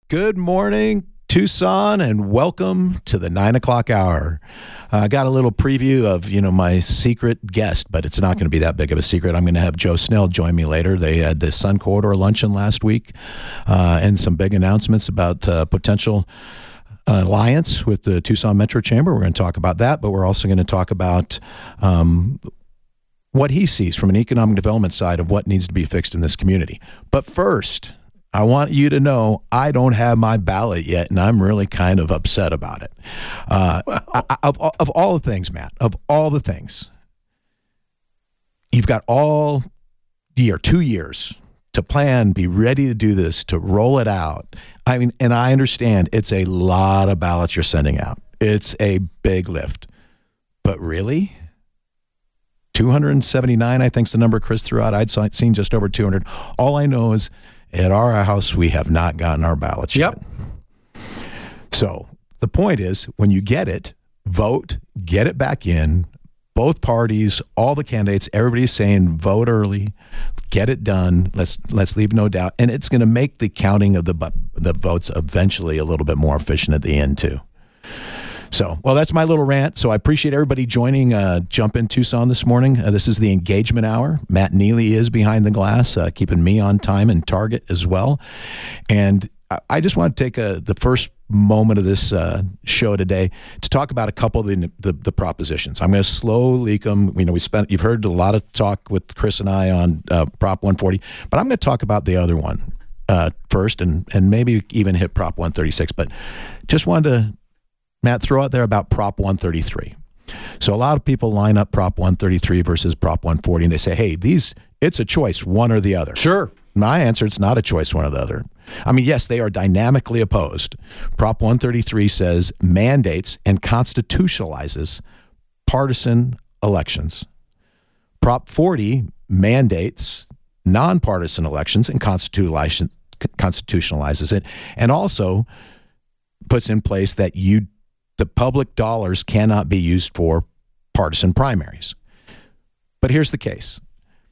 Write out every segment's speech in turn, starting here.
Good morning, Tucson, and welcome to the 9 o'clock hour. I got a little preview of, my secret guest, but it's not going to be that big of a secret. I'm going to have Joe Snell join me later. They had the Sun Corridor luncheon last week and some big announcements about potential alliance with the Tucson Metro Chamber. We're going to talk about that, but we're also going to talk about what he sees from an economic development side of what needs to be fixed in this community. But first, I want you to know I don't have my ballot yet, and I'm really kind of upset about it. Of all the things, Matt, of all the things, you've got all year, 2 years to plan, be ready to do this, to roll it out. I mean, and I understand it's a lot of ballots you're sending out. It's a big lift. But really? 279, I think, is the number Chris threw out. I'd seen just over 200. All I know is at our house, we have not gotten our ballots yet. So the point is, when you get it, vote, get it back in. Both parties, all the candidates, everybody's saying vote early, get it done. Let's leave no doubt. And it's going to make the counting of the votes eventually a little bit more efficient at the end, too. So, well, that's my little rant. So I appreciate everybody joining Jump in Tucson this morning. This is the engagement hour. Matt Neely is behind the glass, keeping me on time and target as well. And I just want to take the first moment of this show today to talk about a couple of the propositions. I'm going to slow leak them. You've heard a lot of talk with Chris and I on Prop 140, but I'm going to talk about the other one first and maybe even hit Prop 136. But just wanted to, Matt, throw out there about Prop 133. So a lot of people line up Prop 133 versus Prop 140, and they say, hey, it's a choice, one or the other. Sure. My answer, it's not a choice, one or the other. I mean, yes, they are dynamically opposed. Prop 133 says mandates and constitutionalizes partisan elections. Prop 40 mandates nonpartisan elections and constitutionalizes it, and also puts in place that the public dollars cannot be used for partisan primaries. But here's the case.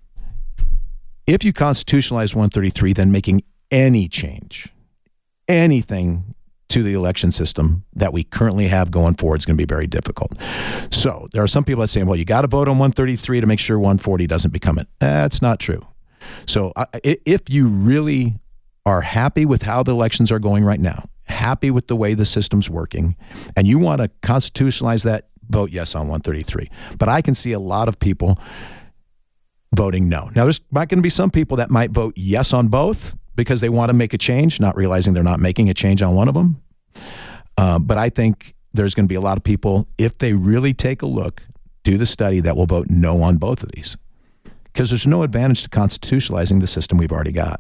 If you constitutionalize 133, then making any change, anything to the election system that we currently have going forward is going to be very difficult. So there are some people that say, well, you got to vote on 133 to make sure 140 doesn't become it. That's not true. So if you really are happy with how the elections are going right now, happy with the way the system's working, and you want to constitutionalize that, vote yes on 133. But I can see a lot of people voting no. Now, there's not going to be some people that might vote yes on both because they want to make a change, not realizing they're not making a change on one of them. But I think there's going to be a lot of people, if they really take a look, do the study, that will vote no on both of these. Because there's no advantage to constitutionalizing the system we've already got.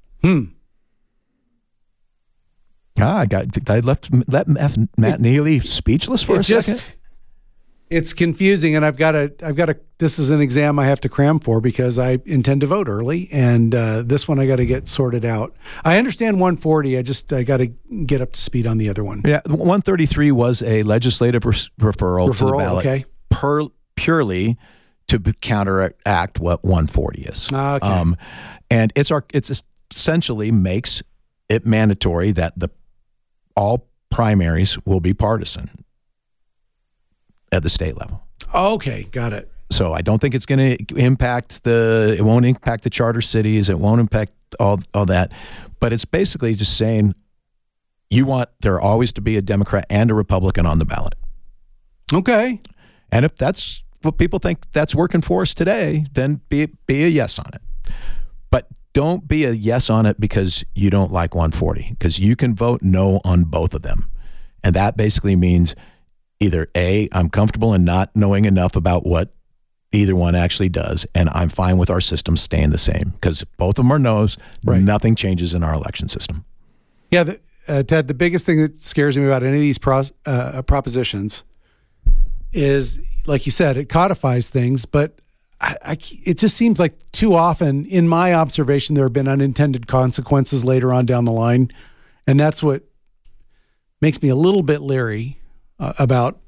I left Matt Neely speechless for a second. It's confusing, and I've got to. This is an exam I have to cram for because I intend to vote early, and this one I got to get sorted out. I understand 140. I got to get up to speed on the other one. Yeah, 133 was a legislative referral to the ballot, okay. Purely to counteract what 140 is. Okay. And it's essentially makes it mandatory that all primaries will be partisan at the state level. Okay, got it. So I don't think it's going to it won't impact the charter cities. It won't impact all that. But it's basically just saying you want there always to be a Democrat and a Republican on the ballot. Okay. And if that's what people think that's working for us today, then be a yes on it. But don't be a yes on it because you don't like 140, because you can vote no on both of them. And that basically means either A, I'm comfortable in not knowing enough about what either one actually does, and I'm fine with our system staying the same, because both of them are no's, right. Nothing changes in our election system. Yeah, Ted, the biggest thing that scares me about any of these propositions is, like you said, it codifies things, but it just seems like too often, in my observation, there have been unintended consequences later on down the line. And that's what makes me a little bit leery about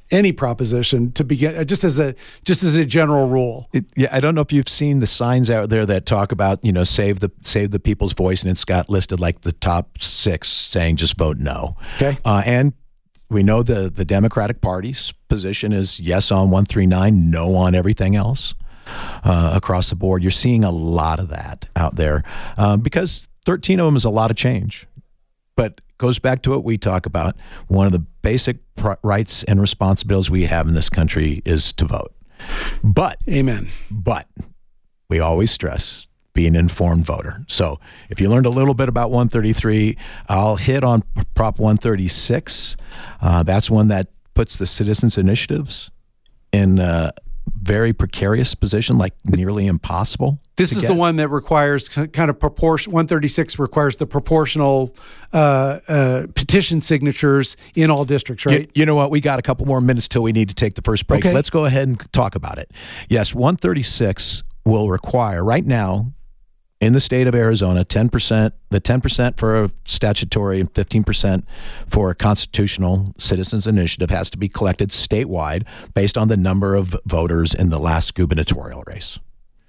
any proposition to begin, just as a general rule. I don't know if you've seen the signs out there that talk about, save the people's voice, and it's got listed like the top 6 saying just vote no. Okay. And we know the Democratic Party's position is yes on 139, no on everything else across the board. You're seeing a lot of that out there because 13 of them is a lot of change. But goes back to what we talk about. One of the basic rights and responsibilities we have in this country is to vote. But amen. But we always stress be an informed voter. So if you learned a little bit about 133, I'll hit on Prop 136. That's one that puts the citizens' initiatives in a very precarious position, like nearly impossible. This is the one that requires kind of proportion. 136 requires the proportional petition signatures in all districts, right? You know what? We got a couple more minutes till we need to take the first break. Okay. Let's go ahead and talk about it. Yes, 136 will require right now in the state of Arizona 10%, the 10% for a statutory and 15% for a constitutional citizens initiative has to be collected statewide based on the number of voters in the last gubernatorial race.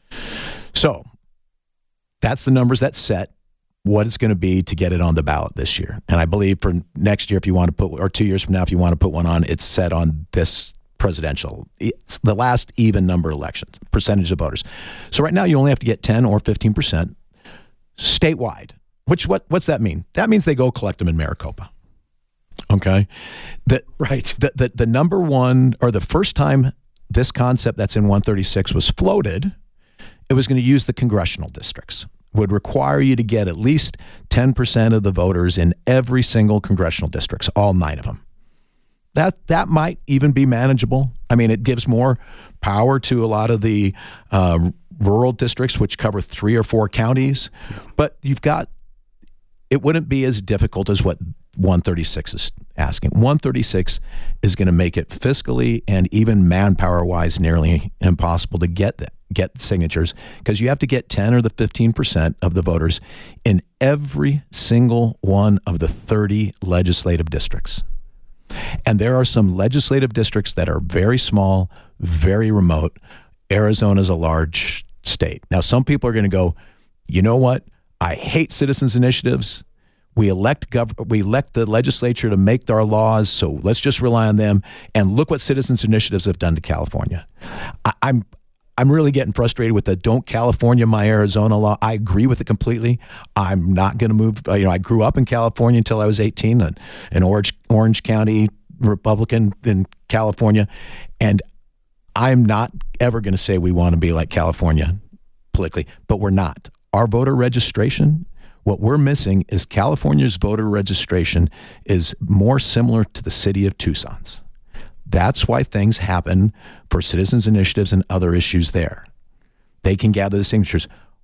So that's the numbers that set what it's going to be to get it on the ballot this year. And I believe for next year, if you want to put, or 2 years from now, if you want to put one on, it's set on this presidential. It's the last even number elections, percentage of voters. So right now you only have to get 10 or 15% statewide. What's that mean? That means they go collect them in Maricopa. Okay. Right. The number one, or the first time this concept that's in 136 was floated, it was going to use the congressional districts. Would require you to get at least 10% of the voters in every single congressional districts, all 9 of them. That might even be manageable. I mean, it gives more power to a lot of the rural districts, which cover 3 or 4 counties. But it wouldn't be as difficult as what 136 is asking. 136 is going to make it fiscally and even manpower-wise nearly impossible to get signatures, because you have to get 10 or the 15% of the voters in every single one of the 30 legislative districts. And there are some legislative districts that are very small, very remote. Arizona's a large state. Now, some people are going to go, you know what? I hate citizens initiatives. We elect the legislature to make our laws, so let's just rely on them. And look what citizens initiatives have done to California. I'm really getting frustrated with the "Don't California my Arizona" law. I agree with it completely. I'm not going to move. I grew up in California until I was 18, an Orange County Republican in California, and I'm not ever going to say we want to be like California politically, but we're not. Our voter registration, what we're missing is California's voter registration is more similar to the city of Tucson's. That's why things happen for citizens initiatives and other issues there. They can gather the signatures.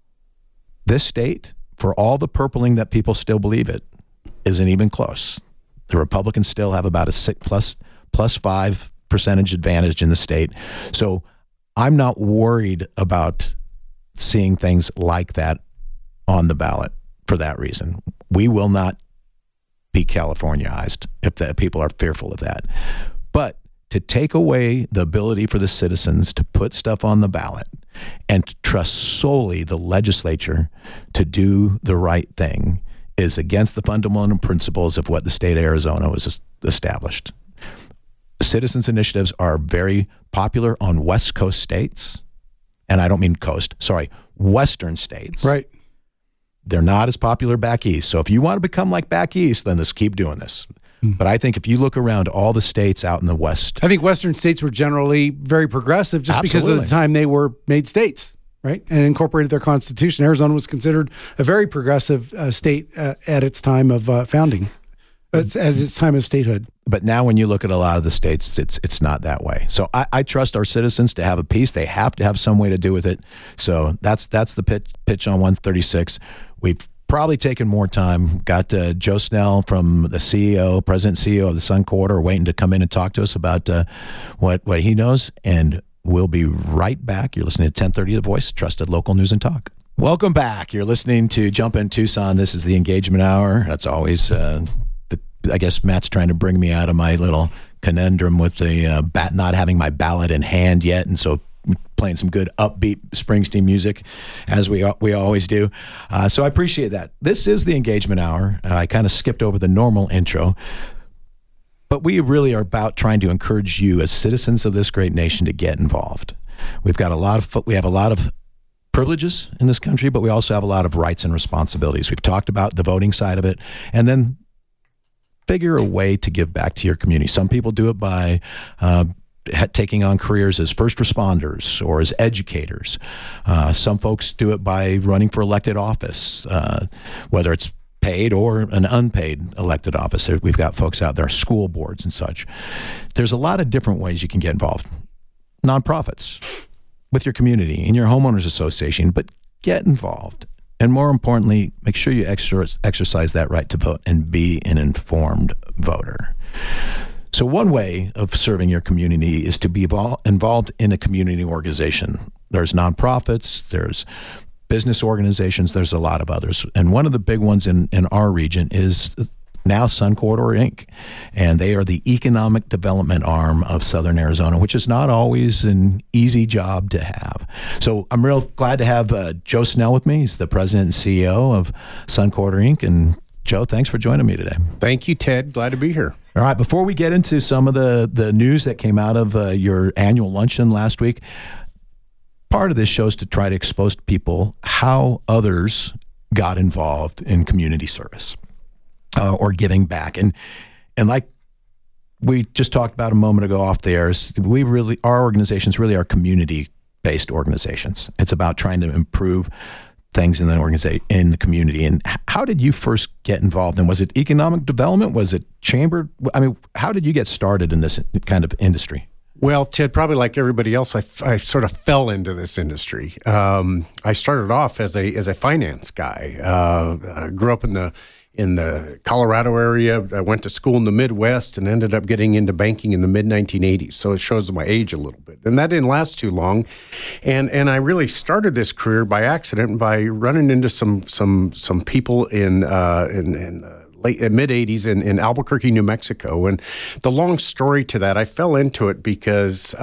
This state, for all the purpling that people still believe it, isn't even close. The Republicans still have about a 6 plus 5% advantage in the state. So I'm not worried about seeing things like that on the ballot for that reason. We will not be Californiaized if the people are fearful of that. But to take away the ability for the citizens to put stuff on the ballot and to trust solely the legislature to do the right thing is against the fundamental principles of what the state of Arizona was established. Citizens initiatives are very popular on West Coast states, and I don't mean coast, sorry, Western states. Right. They're not as popular back east. So if you want to become like back east, then let's keep doing this. But I think if you look around all the states out in the West, I think Western states were generally very progressive just because of the time they were made states, right? And incorporated their constitution. Arizona was considered a very progressive state at its time of founding, as its time of statehood. But now when you look at a lot of the states, it's not that way. So I trust our citizens to have a piece. They have to have some way to do with it. So that's the pitch on 136. We've probably taken more time. Got Joe Snell from the president and CEO of the Sun Corridor, waiting to come in and talk to us about what he knows. And we'll be right back. You're listening to 1030 The Voice, trusted local news and talk. Welcome back. You're listening to Jump In Tucson. This is the Engagement Hour. That's always, I guess Matt's trying to bring me out of my little conundrum with the not having my ballot in hand yet, and so playing some good upbeat Springsteen music, as we always do. So I appreciate that. This is the Engagement Hour. I kind of skipped over the normal intro, but we really are about trying to encourage you as citizens of this great nation to get involved. We have a lot of privileges in this country, but we also have a lot of rights and responsibilities. We've talked about the voting side of it, and then figure a way to give back to your community. Some people do it by taking on careers as first responders or as educators. Some folks do it by running for elected office, whether it's paid or an unpaid elected office. We've got folks out there, school boards and such. There's a lot of different ways you can get involved. Nonprofits, with your community, in your homeowners association, but get involved. And more importantly, make sure you exercise that right to vote and be an informed voter. So one way of serving your community is to be involved in a community organization. There's nonprofits, there's business organizations, there's a lot of others. And one of the big ones in our region is now Sun Corridor Inc. And they are the economic development arm of Southern Arizona, which is not always an easy job to have. So I'm real glad to have Joe Snell with me. He's the president and CEO of Sun Corridor Inc. And Joe, thanks for joining me today. Thank you, Ted. Glad to be here. All right, before we get into some of the news that came out of your annual luncheon last week, part of this show is to try to expose to people how others got involved in community service. Or giving back. And like we just talked about a moment ago off the air, our organizations really are community-based organizations. It's about trying to improve things in the community. And how did you first get involved? And was it economic development? Was it chamber? I mean, how did you get started in this kind of industry? Well, Ted, probably like everybody else, I sort of fell into this industry. I started off as a finance guy. I grew up in the Colorado area. I went to school in the Midwest and ended up getting into banking in the mid-1980s. So it shows my age a little bit. And that didn't last too long. And I really started this career by accident by running into some people in late mid-80s in Albuquerque, New Mexico. And the long story to that, I fell into it because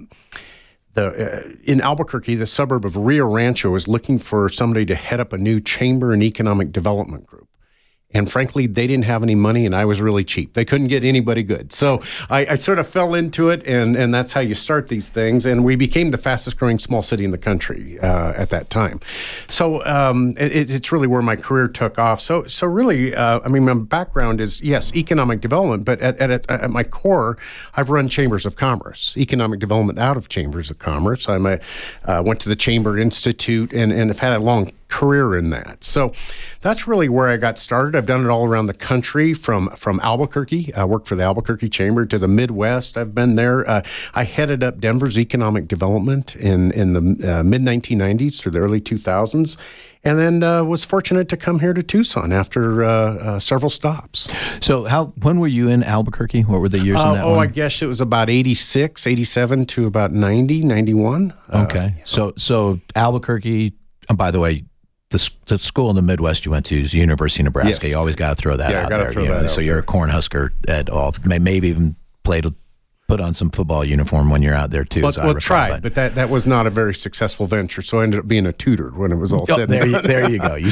in Albuquerque, the suburb of Rio Rancho was looking for somebody to head up a new chamber and economic development group. And frankly, they didn't have any money, and I was really cheap. They couldn't get anybody good. So I sort of fell into it, and that's how you start these things. And we became the fastest growing small city in the country at that time. So it's really where my career took off. So really, my background is, yes, economic development, but at my core, I've run chambers of commerce, economic development out of chambers of commerce. I went to the Chamber Institute and have had a long career in that. So that's really where I got started. I've done it all around the country, from Albuquerque. I worked for the Albuquerque Chamber, to the Midwest. I've been there. I headed up Denver's economic development in the mid-1990s through the early 2000s. And then was fortunate to come here to Tucson after several stops. So when were you in Albuquerque? What were the years in that one? I guess it was about 86, 87 to about 90, 91. Okay. So Albuquerque, by the way, the school in the Midwest you went to is University of Nebraska. Yes. You always got to throw that out there. So you're a Cornhusker at all. Maybe even put on some football uniform when you're out there too. Tried, but that was not a very successful venture. So I ended up being a tutor when it was all said and done. There you go. You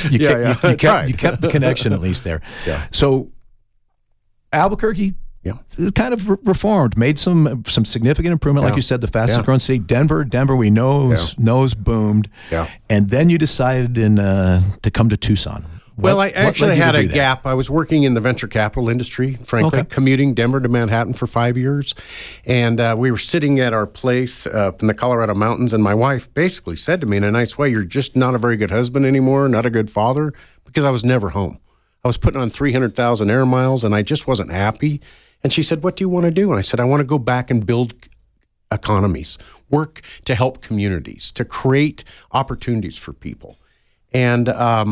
kept the connection at least there. Yeah. So Albuquerque, kind of reformed, made some significant improvement. Like you said, the fastest growing city. Denver we knows boomed. Yeah. And then you decided to come to Tucson. I actually had a gap. I was working in the venture capital industry, frankly, commuting Denver to Manhattan for 5 years. And we were sitting at our place up in the Colorado mountains, and my wife basically said to me in a nice way, "You're just not a very good husband anymore, not a good father," because I was never home. I was putting on 300,000 air miles, and I just wasn't happy. And she said, "What do you want to do?" And I said, "I want to go back and build economies, work to help communities, to create opportunities for people." And,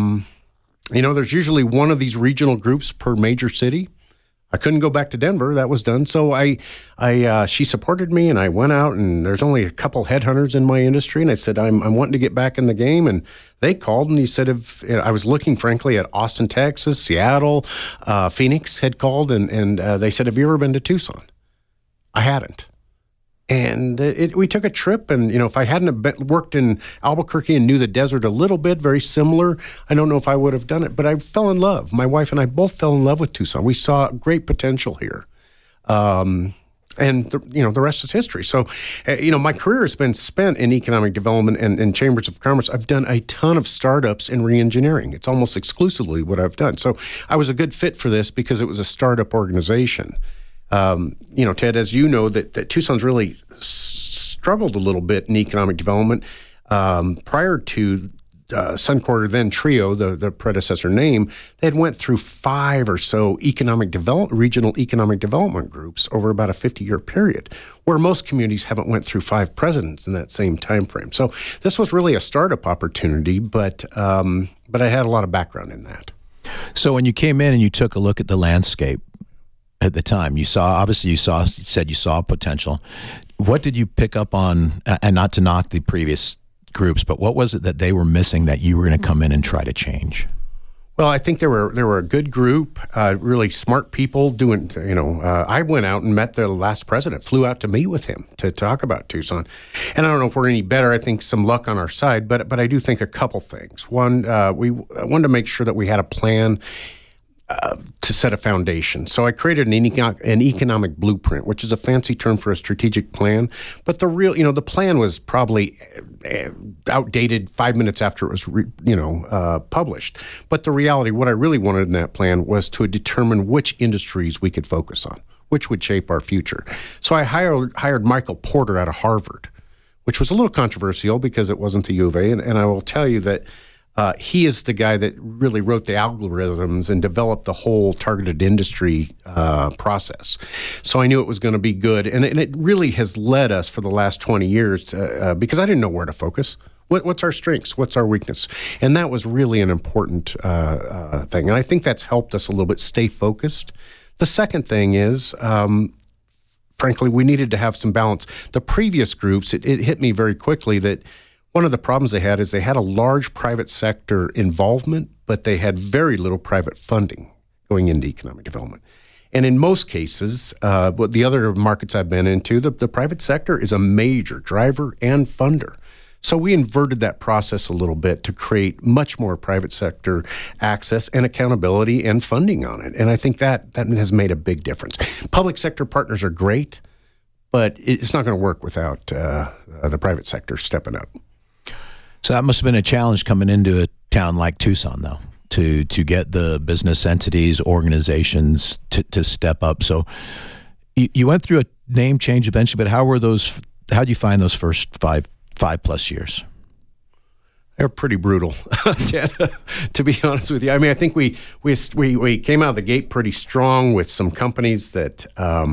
there's usually one of these regional groups per major city. I couldn't go back to Denver. That was done. So she supported me, and I went out, and there's only a couple headhunters in my industry. And I said, I'm wanting to get back in the game. And they called, and he said, I was looking, frankly, at Austin, Texas, Seattle, Phoenix had called, and they said, "Have you ever been to Tucson?" I hadn't. And we took a trip, and if I hadn't worked in Albuquerque and knew the desert a little bit, very similar, I don't know if I would have done it. But I fell in love. My wife and I both fell in love with Tucson. We saw great potential here, and the rest is history. So, my career has been spent in economic development and chambers of commerce. I've done a ton of startups in reengineering. It's almost exclusively what I've done. So I was a good fit for this because it was a startup organization. Ted, as you know, that Tucson's really struggled a little bit in economic development. Prior to Suncor, then Trio, the predecessor name, they had went through 5 or so regional economic development groups over about a 50-year period, where most communities haven't went through 5 presidents in that same time frame. So this was really a startup opportunity, but I had a lot of background in that. So when you came in and you took a look at the landscape, at the time, you said you saw potential. What did you pick up on, and not to knock the previous groups, but what was it that they were missing that you were going to come in and try to change? Well, I think there were a good group, really smart people doing, I went out and met the last president, flew out to meet with him to talk about Tucson. And I don't know if we're any better. I think some luck on our side, but I do think a couple things. One, we wanted to make sure that we had a plan to set a foundation. So I created an economic blueprint, which is a fancy term for a strategic plan. But the plan was probably outdated 5 minutes after it was, published. But the reality, what I really wanted in that plan was to determine which industries we could focus on, which would shape our future. So I hired Michael Porter out of Harvard, which was a little controversial because it wasn't the U of A. And I will tell you that he is the guy that really wrote the algorithms and developed the whole targeted industry process. So I knew it was going to be good. And it really has led us for the last 20 years because I didn't know where to focus. What's our strengths? What's our weakness? And that was really an important thing. And I think that's helped us a little bit stay focused. The second thing is, frankly, we needed to have some balance. The previous groups, it hit me very quickly that one of the problems they had is they had a large private sector involvement, but they had very little private funding going into economic development. And in most cases, the other markets I've been into, the private sector is a major driver and funder. So we inverted that process a little bit to create much more private sector access and accountability and funding on it. And I think that has made a big difference. Public sector partners are great, but it's not going to work without the private sector stepping up. So that must have been a challenge coming into a town like Tucson, though, to get the business entities, organizations to step up. So you went through a name change eventually, but how do you find those first five plus years? They're pretty brutal, to be honest with you. I mean, I think we came out of the gate pretty strong with some companies that,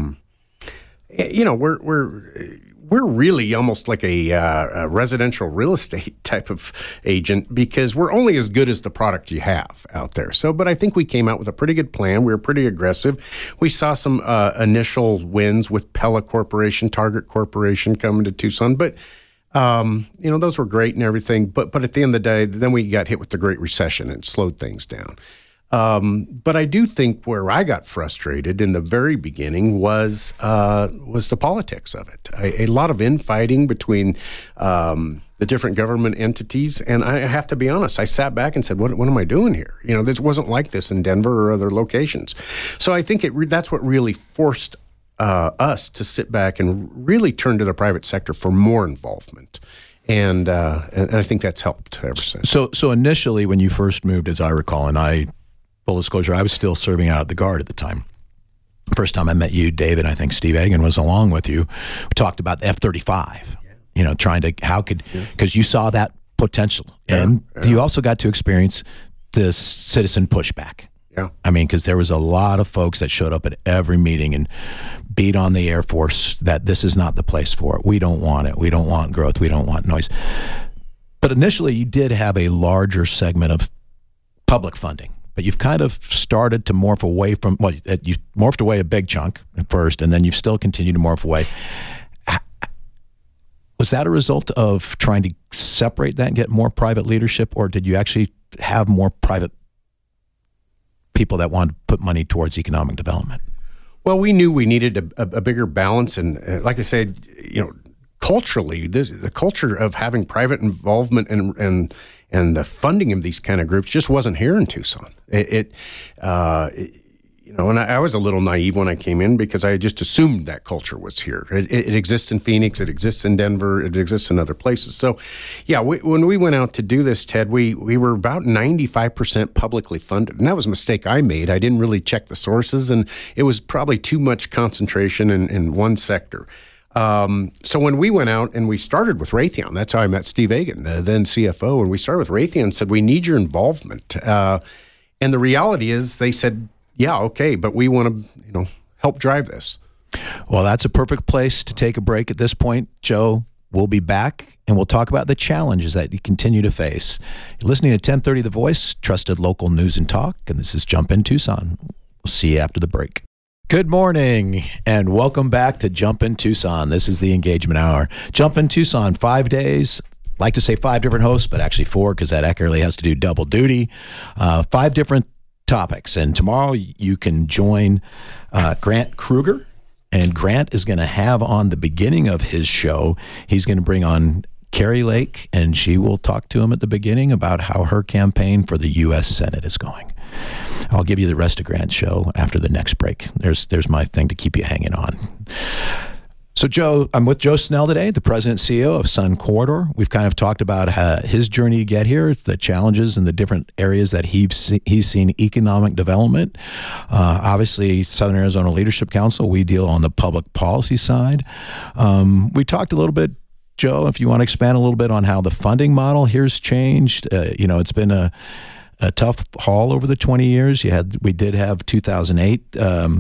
we're really almost like a residential real estate type of agent because we're only as good as the product you have out there. So, but I think we came out with a pretty good plan. We were pretty aggressive. We saw some initial wins with Pella Corporation, Target Corporation coming to Tucson, but those were great and everything. But at the end of the day, then we got hit with the Great Recession and slowed things down. But I do think where I got frustrated in the very beginning was the politics of it. A lot of infighting between the different government entities, and I have to be honest. I sat back and said, "What am I doing here?" This wasn't like this in Denver or other locations. So I think that's what really forced us to sit back and really turn to the private sector for more involvement. And I think that's helped ever since. So initially, when you first moved, as I recall, and full disclosure, I was still serving out at the Guard at the time. First time I met you, David, I think Steve Egan was along with you. We talked about the F-35, because you saw that potential. And you also got to experience the citizen pushback. Yeah. I mean, because there was a lot of folks that showed up at every meeting and beat on the Air Force that this is not the place for it. We don't want it. We don't want growth. We don't want noise. But initially, you did have a larger segment of public funding. But you've kind of started to morph away from, you morphed away a big chunk at first, and then you've still continued to morph away. Was that a result of trying to separate that and get more private leadership, or did you actually have more private people that wanted to put money towards economic development? Well, we knew we needed a bigger balance, and like I said, culturally, the culture of having private involvement and the funding of these kind of groups just wasn't here in Tucson. And I was a little naive when I came in because I just assumed that culture was here. It exists in Phoenix, it exists in Denver, it exists in other places. So, yeah, when we went out to do this, Ted, we were about 95% publicly funded. And that was a mistake I made. I didn't really check the sources, and it was probably too much concentration in one sector. So when we went out and we started with Raytheon, that's how I met Steve Egan, the then CFO, and we started with Raytheon and said, we need your involvement. And the reality is they said, yeah, okay, but we want to, help drive this. Well, that's a perfect place to take a break at this point. Joe, we'll be back, and we'll talk about the challenges that you continue to face. You're listening to 1030 The Voice, trusted local news and talk, and this is Jump in Tucson. We'll see you after the break. Good morning, and welcome back to Jump in Tucson. This is the Engagement Hour. Jump in Tucson, 5 days. Like to say 5 different hosts, but actually 4 because that accurately has to do double duty. 5 different topics. And tomorrow you can join Grant Kruger. And Grant is going to have on the beginning of his show, he's going to bring on Carrie Lake, and she will talk to him at the beginning about how her campaign for the U.S. Senate is going. I'll give you the rest of Grant's show after the next break. There's my thing to keep you hanging on. So, Joe, I'm with Joe Snell today, the president and CEO of Sun Corridor. We've kind of talked about his journey to get here, the challenges and the different areas that he's seen economic development. Obviously, Southern Arizona Leadership Council, we deal on the public policy side. We talked a little bit, Joe, if you want to expand a little bit on how the funding model here's changed. It's been a tough haul over the 20 years. We did have 2008.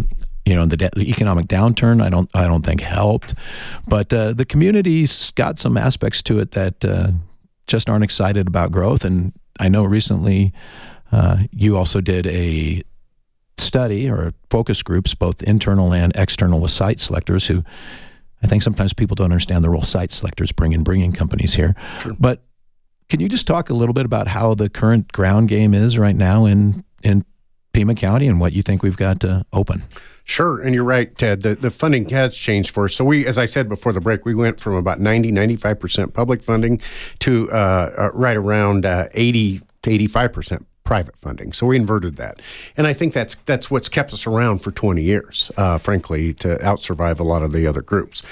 The economic downturn, I don't think helped, but the community's got some aspects to it that just aren't excited about growth. And I know recently you also did a study or focus groups, both internal and external, with site selectors who I think sometimes people don't understand the role site selectors bringing companies here. Sure. But can you just talk a little bit about how the current ground game is right now in Pima County and what you think we've got to open? Sure. And you're right, Ted. The funding has changed for us. So we, as I said before the break, we went from about 95% public funding to right around 80 to 85% private funding. So we inverted that. And I think that's what's kept us around for 20 years, frankly, to outsurvive a lot of the other groups.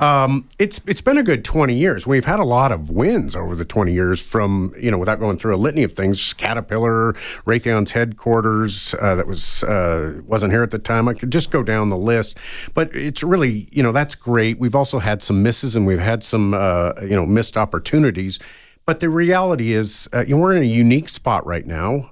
It's been a good 20 years. We've had a lot of wins over the 20 years from, without going through a litany of things, Caterpillar, Raytheon's headquarters, that wasn't here at the time. I could just go down the list. But it's really, that's great. We've also had some misses, and we've had some, missed opportunities. But the reality is, we're in a unique spot right now.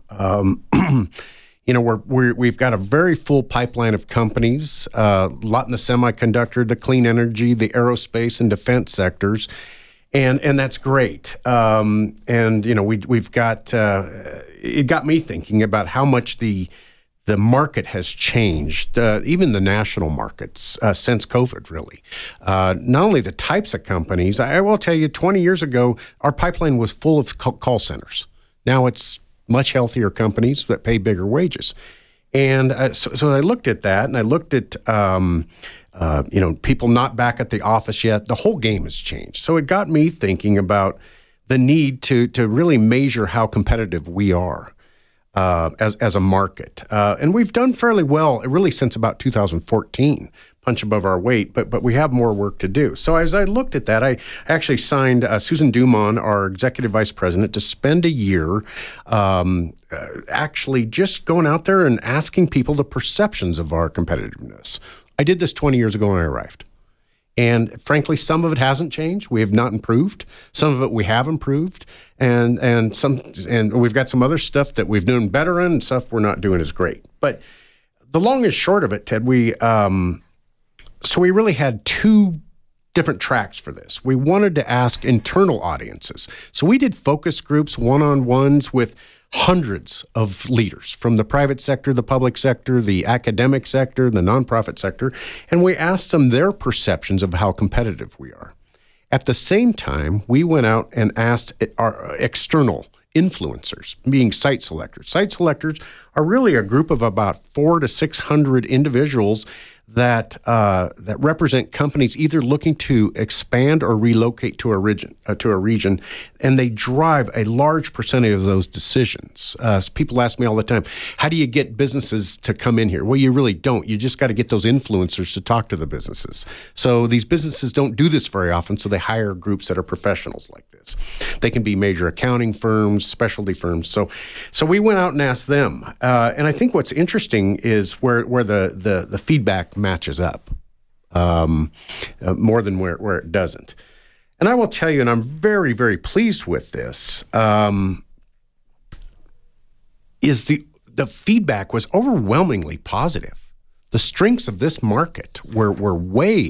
We've got a very full pipeline of companies, a lot in the semiconductor, the clean energy, the aerospace and defense sectors, and that's great. We've got it got me thinking about how much the market has changed, even the national markets, since COVID, really. Not only the types of companies, I will tell you, 20 years ago, our pipeline was full of call centers. Now it's much healthier companies that pay bigger wages. And so I looked at that, and I looked at, people not back at the office yet. The whole game has changed. So it got me thinking about the need to really measure how competitive we are. As a market. And we've done fairly well, really since about 2014, punch above our weight, but we have more work to do. So as I looked at that, I actually signed Susan Dumont, our executive vice president, to spend a year actually just going out there and asking people the perceptions of our competitiveness. I did this 20 years ago when I arrived. And frankly, some of it hasn't changed. We have not improved. Some of it we have improved, and we've got some other stuff that we've done better in, and stuff we're not doing as great. But the long and short of it, Ted, we really had 2 different tracks for this. We wanted to ask internal audiences, so we did focus groups, one-on-ones with hundreds of leaders from the private sector, the public sector, the academic sector, the nonprofit sector, and we asked them their perceptions of how competitive we are. At the same time, we went out and asked our external influencers, being site selectors. Site selectors are really a group of about 400 to 600 individuals that represent companies either looking to expand or relocate to a region, and they drive a large percentage of those decisions. People ask me all the time, how do you get businesses to come in here? Well, you really don't. You just got to get those influencers to talk to the businesses. So these businesses don't do this very often, so they hire groups that are professionals like this. They can be major accounting firms, specialty firms. So we went out and asked them, and I think what's interesting is where the feedback matches up more than where it doesn't. And I will tell you, and I'm very, very pleased with this, is the feedback was overwhelmingly positive. The strengths of this market were way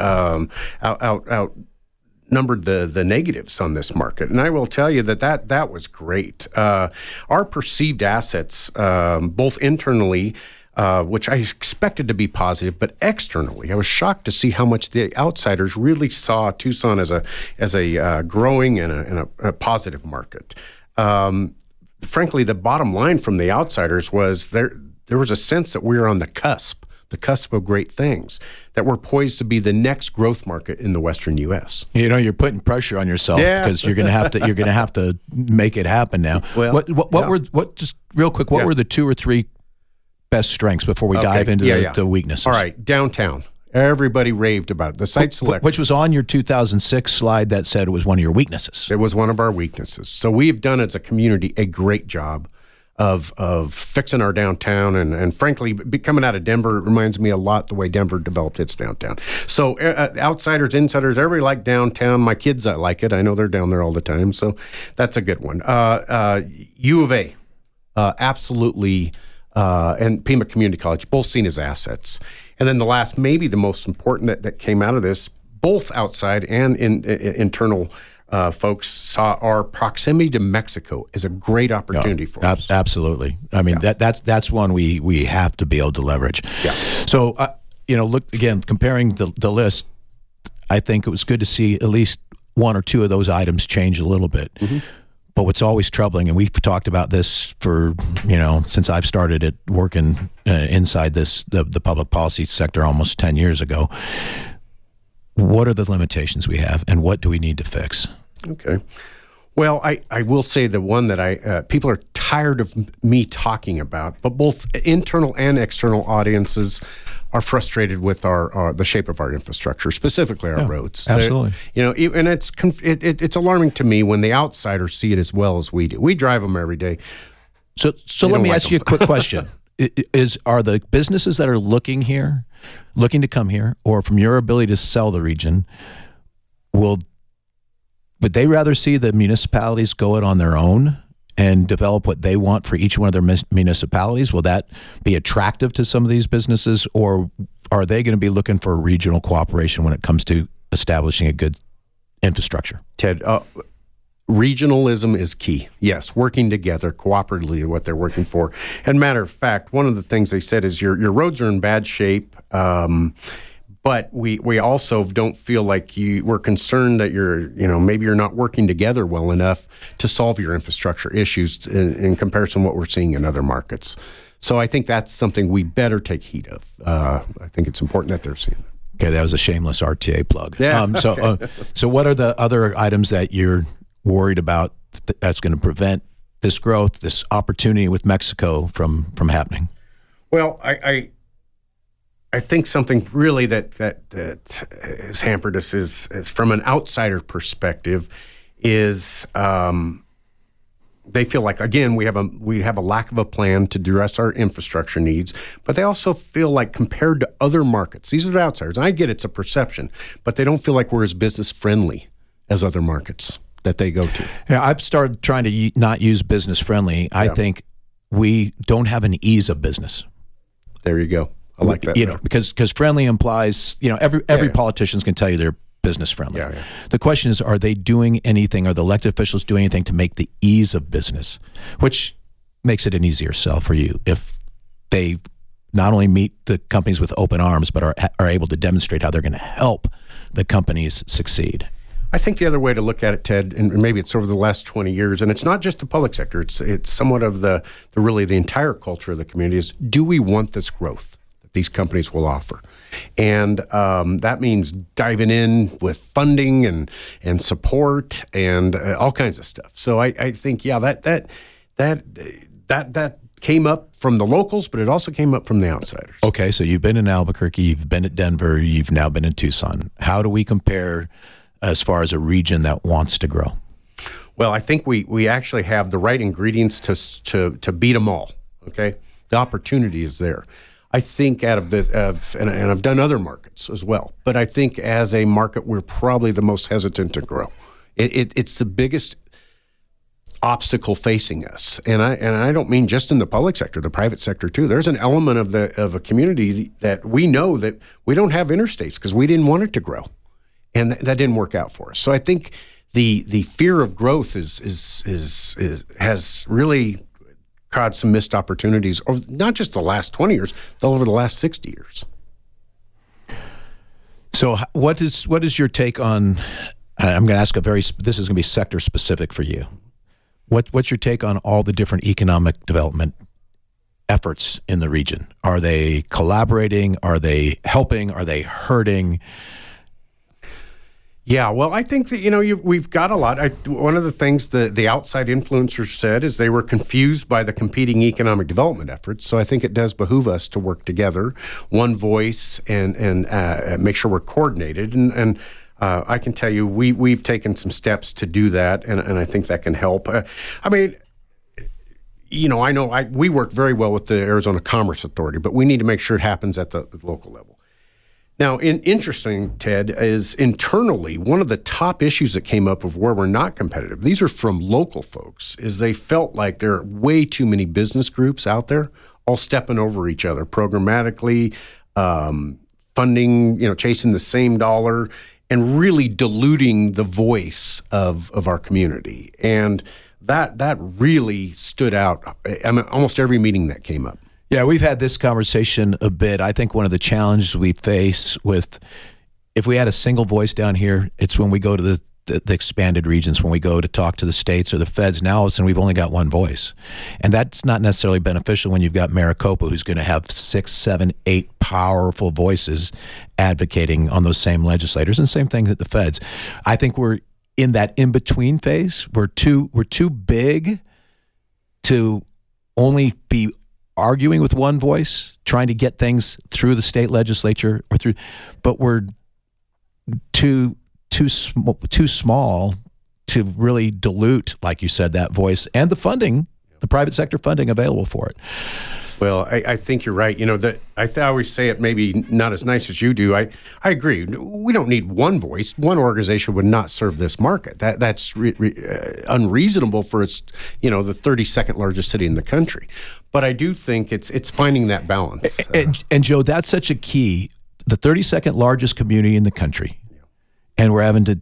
outnumbered the negatives on this market. And I will tell you that was great. Our perceived assets, both internally, which I expected to be positive, but externally, I was shocked to see how much the outsiders really saw Tucson as a growing and a positive market. Frankly, the bottom line from the outsiders was there was a sense that we were on the cusp of great things, that we're poised to be the next growth market in the Western U.S. You're putting pressure on yourself because you're going to have to make it happen now. Well, what just real quick, what were the 2 or 3 best strengths before we dive into the weaknesses? All right, downtown. Everybody raved about it. The site selection, which was on your 2006 slide that said it was one of your weaknesses. It was one of our weaknesses. So we've done as a community a great job of fixing our downtown, and frankly, coming out of Denver, it reminds me a lot the way Denver developed its downtown. So outsiders, insiders, everybody like downtown. My kids like it. I know they're down there all the time, so that's a good one. U of A, absolutely, and Pima Community College, both seen as assets. And then the last, maybe the most important that came out of this, both outside and internal folks saw our proximity to Mexico as a great opportunity for us. Absolutely. I mean, that's one we have to be able to leverage. Yeah. So, look, again, comparing the list, I think it was good to see at least 1 or 2 of those items change a little bit. Mm-hmm. But what's always troubling, and we've talked about this for, since I've started working inside the public policy sector almost 10 years ago, what are the limitations we have, and what do we need to fix? Okay. Well, I will say the one that people are tired of me talking about, but both internal and external audiences are frustrated with the shape of our infrastructure, specifically our roads. Absolutely. And it's alarming to me when the outsiders see it as well as we do. We drive them every day. So let me ask you a quick question. Are the businesses that are looking to come here, or from your ability to sell the region, would they rather see the municipalities go it on their own and develop what they want for each one of their municipalities? Will that be attractive to some of these businesses, or are they going to be looking for regional cooperation when it comes to establishing a good infrastructure? Ted, regionalism is key. Yes, working together, cooperatively, what they're working for. And matter of fact, one of the things they said is your roads are in bad shape, but we also don't feel like we're concerned that maybe you're not working together well enough to solve your infrastructure issues in comparison to what we're seeing in other markets. So I think that's something we better take heed of. I think it's important that they're seeing that. Okay, that was a shameless RTA plug. Yeah. So what are the other items that you're worried about that's going to prevent this growth, this opportunity with Mexico from happening? Well, I think something really that has hampered us is from an outsider perspective is they feel like, again, we have a lack of a plan to address our infrastructure needs, but they also feel like compared to other markets, these are the outsiders. I get it's a perception, but they don't feel like we're as business friendly as other markets that they go to. Yeah, I've started trying to not use business friendly. I think we don't have an ease of business. There you go. I like that. Because friendly implies, every politicians can tell you they're business friendly. Yeah. The question is, are they doing anything? Are the elected officials doing anything to make the ease of business, which makes it an easier sell for you if they not only meet the companies with open arms, but are able to demonstrate how they're going to help the companies succeed? I think the other way to look at it, Ted, and maybe it's over the last 20 years, and it's not just the public sector, it's somewhat of the entire culture of the community is, do we want this growth that these companies will offer. And that means diving in with funding and support and all kinds of stuff. So I think, yeah, that came up from the locals, but it also came up from the outsiders. Okay, so you've been in Albuquerque, you've been at Denver, you've now been in Tucson. How do we compare as far as a region that wants to grow? Well, I think we actually have the right ingredients to beat them all. Okay, the opportunity is there. I think and I've done other markets as well, but I think as a market, we're probably the most hesitant to grow. It's the biggest obstacle facing us, and I don't mean just in the public sector, the private sector too. There's an element of a community that we know that we don't have interstates because we didn't want it to grow, and that didn't work out for us. So I think the fear of growth has really caused some missed opportunities, or not just the last 20 years, but over the last 60 years. So what is your take on, I'm going to ask this is going to be sector specific for you. What's your take on all the different economic development efforts in the region? Are they collaborating? Are they helping? Are they hurting? Yeah, well, I think that, we've got a lot. One of the things the outside influencers said is they were confused by the competing economic development efforts. So I think it does behoove us to work together, one voice, and make sure we're coordinated. And I can tell you, we've taken some steps to do that, and I think that can help. I know we work very well with the Arizona Commerce Authority, but we need to make sure it happens at the local level. Now, interesting, Ted, is internally, one of the top issues that came up of where we're not competitive, these are from local folks, is they felt like there are way too many business groups out there all stepping over each other programmatically, funding, chasing the same dollar, and really diluting the voice of our community. And that really stood out. Almost every meeting that came up. Yeah, we've had this conversation a bit. I think one of the challenges we face if we had a single voice down here, it's when we go to the expanded regions, when we go to talk to the states or the feds. Now, all of a sudden, we've only got one voice. And that's not necessarily beneficial when you've got Maricopa, who's going to have 6, 7, 8 powerful voices advocating on those same legislators, and same thing with the feds. I think we're in that in-between phase. We're too big to only be arguing with one voice, trying to get things through the state legislature but we're too small to really dilute, like you said, that voice and the funding, the private sector funding available for it. Well, I think you're right. I always say it maybe not as nice as you do. I agree. We don't need one voice. One organization would not serve this market. That's unreasonable for its, the 32nd largest city in the country. But I do think it's finding that balance. And Joe, that's such a key. The 32nd largest community in the country, and we're having to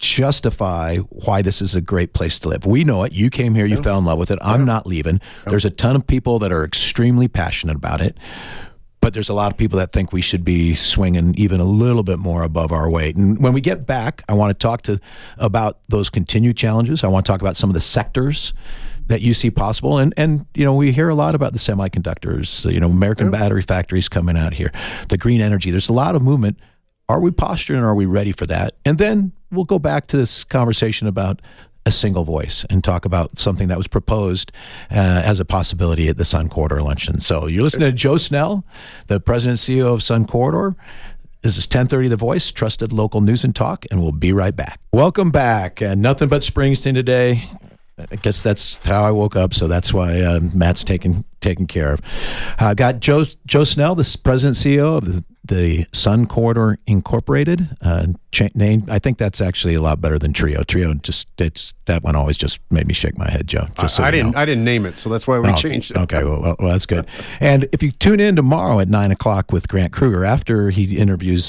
justify why this is a great place to live. We know it. You came here, you fell in love with it. I'm not leaving. There's a ton of people that are extremely passionate about it, but there's a lot of people that think we should be swinging even a little bit more above our weight. And when we get back, I want to talk about those continued challenges. I want to talk about some of the sectors that you see possible. And we hear a lot about the semiconductors, American battery factories coming out here, the green energy. There's a lot of movement. Are we posturing? Are we ready for that? And then we'll go back to this conversation about a single voice and talk about something that was proposed as a possibility at the Sun Corridor Luncheon. So you're listening to Joe Snell, the president and CEO of Sun Corridor. This is 1030 The Voice, trusted local news and talk, and we'll be right back. Welcome back. Nothing but Springsteen today. I guess that's how I woke up, so that's why Matt's taken care of. Got Joe Snell, the president and CEO of the Sun Corridor Incorporated. Name, I think that's actually a lot better than Trio. Trio that one always just made me shake my head, Joe. I didn't name it, so that's why we changed it. Okay, well, that's good. And if you tune in tomorrow at 9:00 with Grant Kruger, after he interviews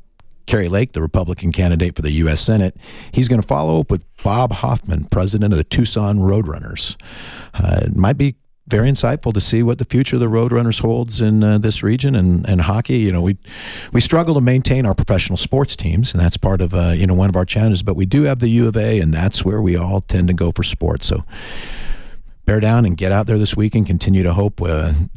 Kerry Lake, the Republican candidate for the U.S. Senate, he's going to follow up with Bob Hoffman, president of the Tucson Roadrunners. It might be very insightful to see what the future of the Roadrunners holds in this region and hockey. We struggle to maintain our professional sports teams, and that's part of one of our challenges. But we do have the U of A, and that's where we all tend to go for sports. So bear down and get out there this week and continue to hope.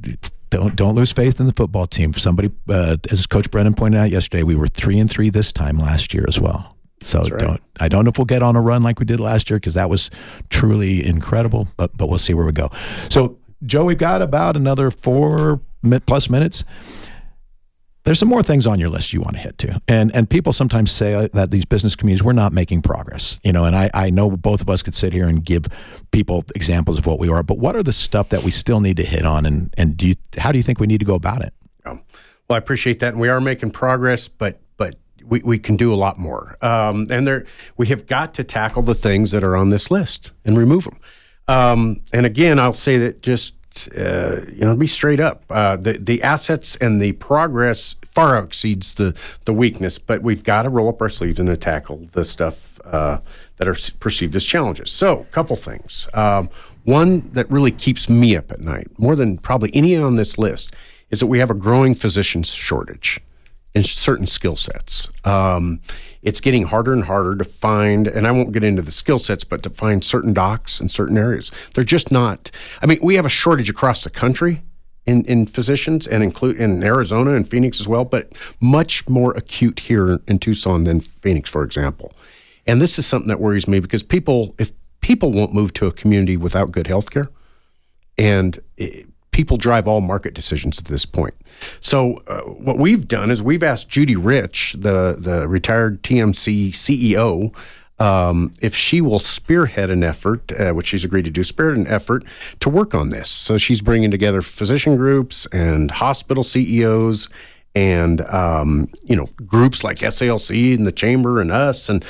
Don't lose faith in the football team. Somebody, as Coach Brennan pointed out yesterday, we were 3-3 this time last year as well. So right. I don't know if we'll get on a run like we did last year, because that was truly incredible. But we'll see where we go. So Joe, we've got about another 4+ minutes. There's some more things on your list you want to hit to. And people sometimes say that these business communities, we're not making progress. And I know both of us could sit here and give people examples of what we are, but what are the stuff that we still need to hit on? And how do you think we need to go about it? Well, I appreciate that. And we are making progress, but we can do a lot more. And we have got to tackle the things that are on this list and remove them. And again, I'll say that just, be straight up. The assets and the progress far exceeds the weakness, but we've got to roll up our sleeves and tackle the stuff that are perceived as challenges. So, a couple things. One that really keeps me up at night, more than probably any on this list, is that we have a growing physician shortage in certain skill sets. It's getting harder and harder to find, and I won't get into the skill sets, but to find certain docs in certain areas. They're just not, we have a shortage across the country in physicians, and include in Arizona and Phoenix as well, but much more acute here in Tucson than Phoenix, for example. And this is something that worries me, because if people won't move to a community without good health care, and people drive all market decisions at this point. So what we've done is we've asked Judy Rich, the retired TMC CEO, if she will spearhead an effort, which she's agreed to do, spearhead an effort to work on this. So she's bringing together physician groups and hospital CEOs and groups like SALC and the Chamber and us and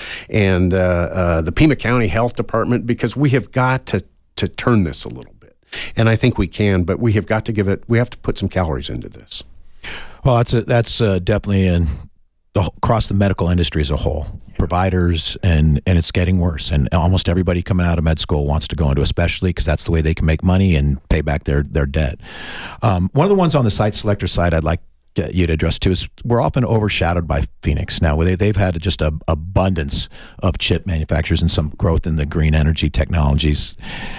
the Pima County Health Department, because we have got to turn this a little bit. And I think we can, but we have got to we have to put some calories into this. Well, that's definitely across the medical industry as a whole, providers, and it's getting worse. And almost everybody coming out of med school wants to go into a specialty, because that's the way they can make money and pay back their debt. One of the ones on the site selector side I'd like you to address too is we're often overshadowed by Phoenix. Now, they've had just an abundance of chip manufacturers and some growth in the green energy technologies.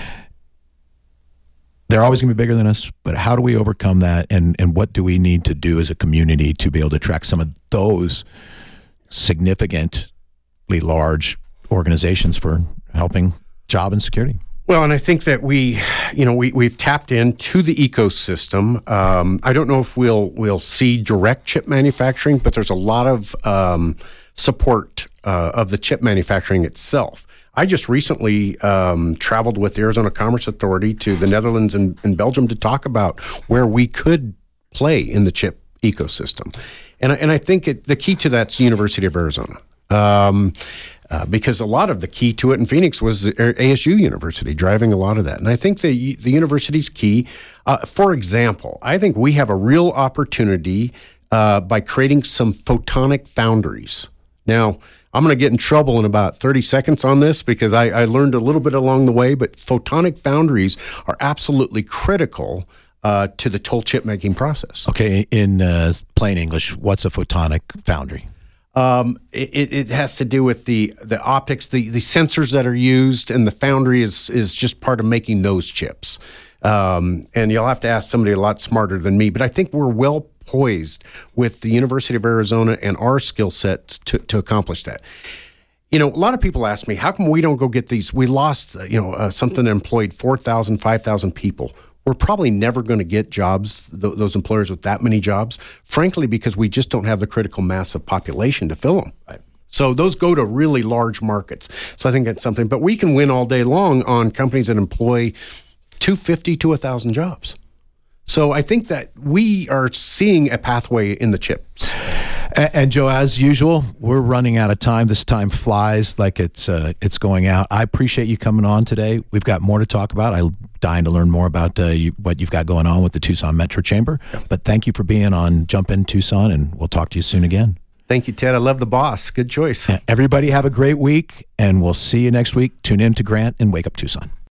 They're always going to be bigger than us, but how do we overcome that? And what do we need to do as a community to be able to attract some of those significantly large organizations for helping job and security? Well, and I think that we've tapped into the ecosystem. I don't know if we'll see direct chip manufacturing, but there's a lot of support of the chip manufacturing itself. I just recently traveled with the Arizona Commerce Authority to the Netherlands and Belgium to talk about where we could play in the chip ecosystem. And I think the key to that's the University of Arizona. Because a lot of the key to it in Phoenix was ASU University driving a lot of that. And I think the university's key. For example, I think we have a real opportunity by creating some photonic foundries. Now, I'm going to get in trouble in about 30 seconds on this, because I learned a little bit along the way, but photonic foundries are absolutely critical to the toll chip making process. Okay, in plain English, what's a photonic foundry? It has to do with the optics, the sensors that are used, and the foundry is just part of making those chips. And you'll have to ask somebody a lot smarter than me, but I think we're well poised with the University of Arizona and our skill sets to accomplish that. A lot of people ask me, how come we don't go get these? We lost, something that employed 4,000, 5,000 people. We're probably never going to get jobs, those employers with that many jobs, frankly, because we just don't have the critical mass of population to fill them. Right. So those go to really large markets. So I think that's something. But we can win all day long on companies that employ 250 to 1,000 jobs. So I think that we are seeing a pathway in the chips. And Joe, as usual, we're running out of time. This time flies like it's going out. I appreciate you coming on today. We've got more to talk about. I'm dying to learn more about what you've got going on with the Tucson Metro Chamber. Yeah. But thank you for being on Jump In Tucson, and we'll talk to you soon again. Thank you, Ted. I love the boss. Good choice. Everybody have a great week, and we'll see you next week. Tune in to Grant and Wake Up Tucson.